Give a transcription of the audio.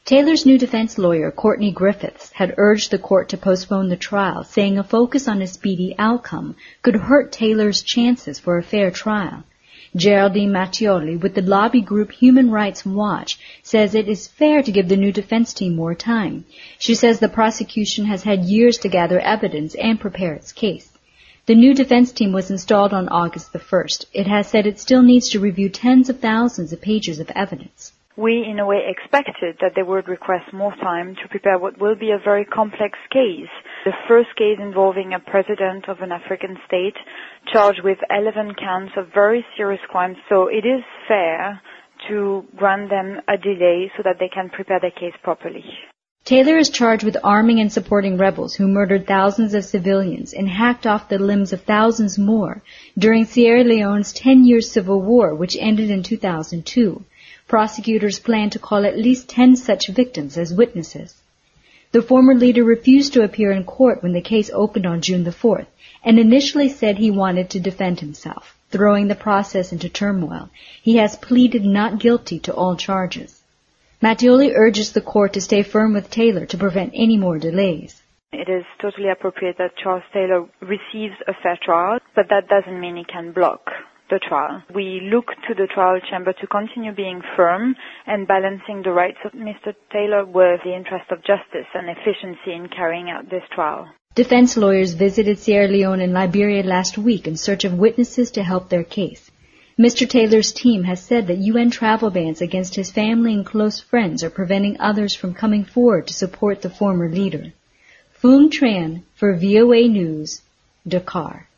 Taylor's new defense lawyer, Courtney Griffiths, had urged the court to postpone the trial, saying a focus on a speedy outcome could hurt Taylor's chances for a fair trial. Geraldine Mattioli with the lobby group Human Rights Watch says it is fair to give the new defense team more time. She says the prosecution has had years to gather evidence and prepare its case. The new defense team was installed on August the 1st. It has said it still needs to review tens of thousands of pages of evidence. We, in a way, expected that they would request more time to prepare what will be a very complex case. The first case involving a president of an African state charged with 11 counts of very serious crimes. So it is fair to grant them a delay so that they can prepare their case properly. Taylor is charged with arming and supporting rebels who murdered thousands of civilians and hacked off the limbs of thousands more during Sierra Leone's 10-year civil war, which ended in 2002. Prosecutors plan to call at least 10 such victims as witnesses. The former leader refused to appear in court when the case opened on June the 4th and initially said he wanted to defend himself, throwing the process into turmoil. He has pleaded not guilty to all charges. Mattioli urges the court to stay firm with Taylor to prevent any more delays. It is totally appropriate that Charles Taylor receives a fair trial, but that doesn't mean he can block the trial. We look to the trial chamber to continue being firm and balancing the rights of Mr. Taylor with the interest of justice and efficiency in carrying out this trial. Defense lawyers visited Sierra Leone and Liberia last week in search of witnesses to help their case. Mr. Taylor's team has said that UN travel bans against his family and close friends are preventing others from coming forward to support the former leader. Phuong Tran for VOA News, Dakar.